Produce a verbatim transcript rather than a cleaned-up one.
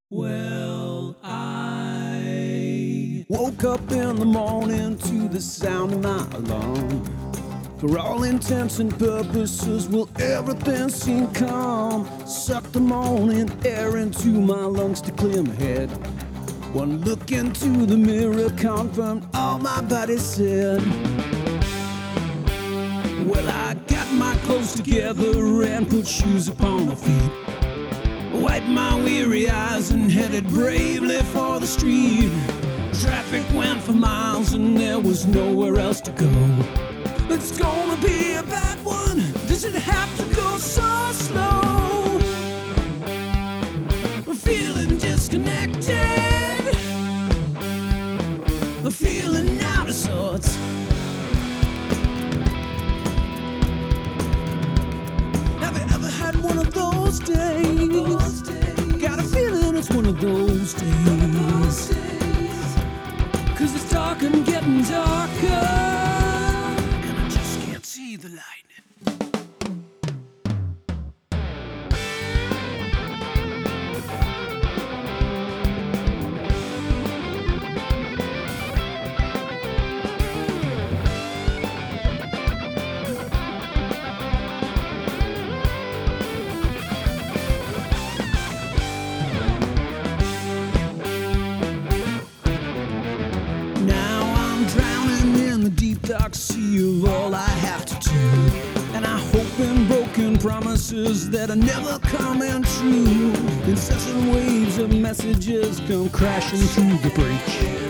Well, I woke up in the morning to the sound of my alarm. For all intents and purposes, will everything seem calm? Suck the morning air into my lungs to clear my head. One look into the mirror confirmed all my body said. Well, I got my clothes together and put shoes upon my feet. Wiped my weary eyes and headed bravely for the street. Traffic went for miles and there was nowhere else to go. It's gonna be a bad one. Does it have to go so slow? I'm feeling disconnected. I'm feeling out of sorts. Have you ever had one of those days? Got a feeling it's one of those days. Cause it's dark and getting darker, and I just can't see the light. Dark sea of all I have to do, and I hope in broken promises that are never coming true. Incessant waves of messages come crashing through the breach.